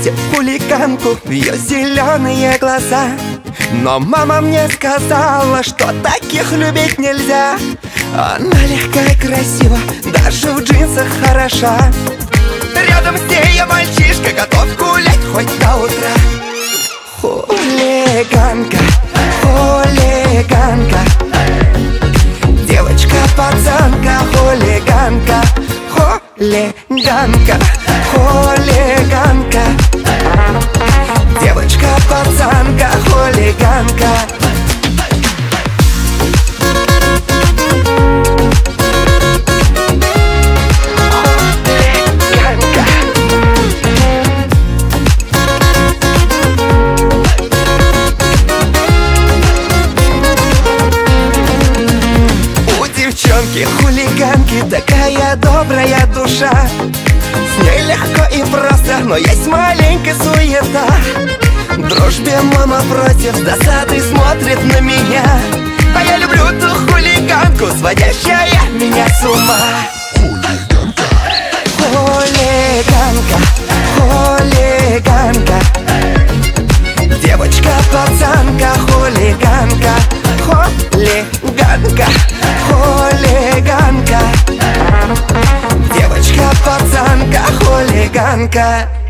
влюбился в хулиганку, в ее зеленые глаза. Но мама мне сказала, что таких любить нельзя. Она легкая и красива, даже в джинсах хороша. Рядом с ней я мальчишка, готов гулять хоть до утра. Хулиганка, хулиганка, девочка-пацанка, хулиганка, хулиганка, хулиганка, девочка-пацанка, хулиганка. Хулиганки, такая добрая душа. С ней легко и просто, но есть маленькая суета. Дружбе мама против, с досадой смотрит на меня. А я люблю ту хулиганку, сводящая меня с ума. Хулиганка, хулиганка, девочка-пацанка, хулиганка, хулиганка, хулиганка, девочка-пацанка, хулиганка.